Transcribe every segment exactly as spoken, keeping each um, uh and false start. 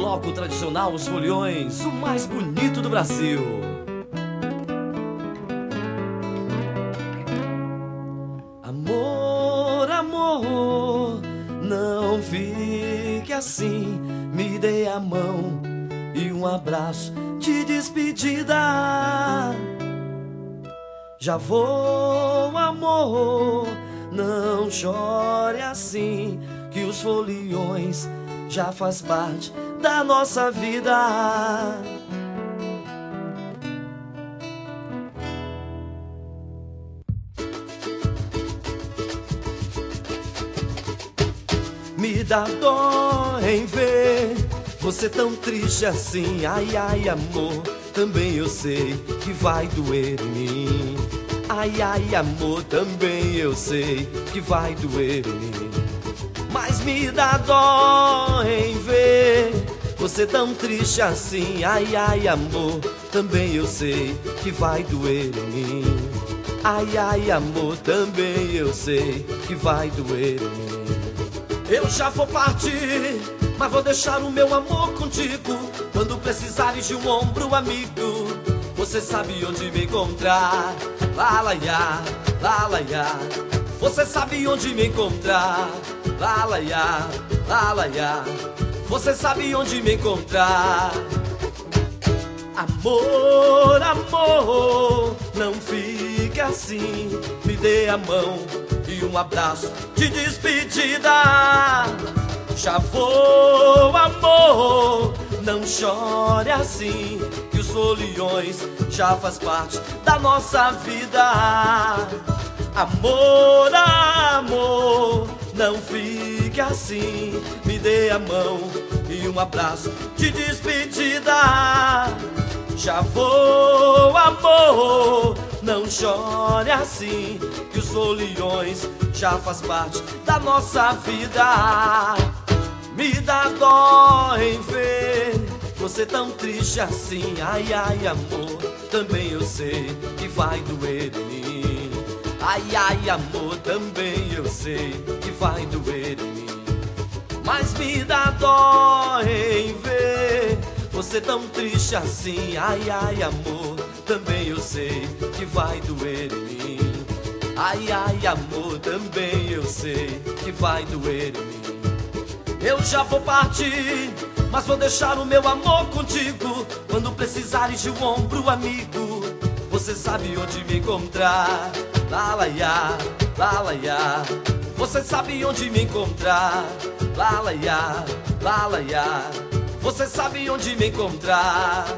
bloco tradicional, os foliões, o mais bonito do Brasil. Amor, amor, não fique assim. Me dê a mão e um abraço de despedida. Já vou, amor, não chore assim, que os foliões já faz parte da nossa vida. Me dá dó em ver você tão triste assim. Ai, ai, amor, também eu sei que vai doer em mim. Ai, ai, amor, também eu sei que vai doer em mim. Mas me dá dó em ver você tão triste assim. Ai, ai, amor, também eu sei que vai doer em mim. Ai, ai, amor, também eu sei que vai doer em mim. Eu já vou partir, mas vou deixar o meu amor contigo. Quando precisares de um ombro amigo, você sabe onde me encontrar. Lá, lá, ia, lá, lá, ia. Você sabe onde me encontrar. Lá, lá, ia, lá, lá, ia. Você sabe onde me encontrar. Amor, amor, não fique assim. Me dê a mão e um abraço de despedida. Já vou, amor, não chore assim, que os foliões já faz parte da nossa vida. Amor, amor, não fique assim. Me dê a mão e um abraço de despedida. Já vou, amor, não chore assim, que os foliões já faz parte da nossa vida. Me dá dó em ver você tão triste assim. Ai, ai, amor, também eu sei que vai doer em mim. Ai, ai, amor, também eu sei que vai doer em mim. Mas me dá dó em ver você tão triste assim. Ai, ai, amor, também eu sei que vai doer em mim. Ai, ai, amor, também eu sei que vai doer em mim. Eu já vou partir, mas vou deixar o meu amor contigo. Quando precisares de um ombro amigo, você sabe onde me encontrar. Lá, lá, ia, lá, lá, ia. Você sabe onde me encontrar. Lá, lá, ia, lá, lá, ia. Você sabe onde me encontrar.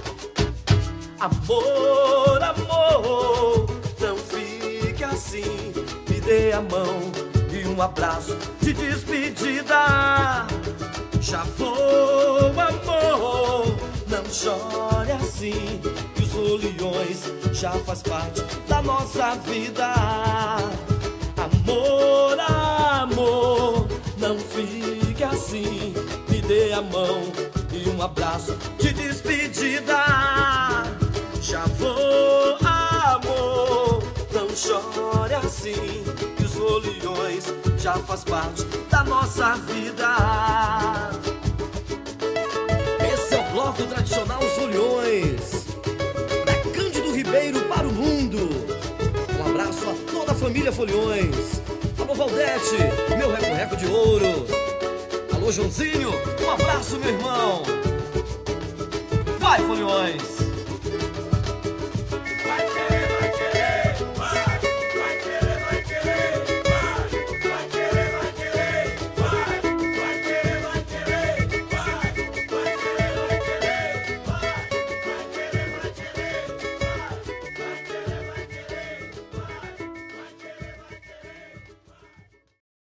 Amor, amor, não fique assim. Me dê a mão e um abraço de despedida. Já vou, amor, não chore assim, que os foliões já faz parte da nossa vida. Amor, amor, não fique assim. Me dê a mão e um abraço de despedida. Já vou, amor, não chore assim, que os foliões já faz parte da nossa vida. Esse é o bloco tradicional, os foliões, da Cândido Ribeiro para o mundo. Um abraço a toda a família Foliões. Alô, Valdete, meu reco-reco de ouro. Alô, Joãozinho, um abraço, meu irmão. Vai, Foliões!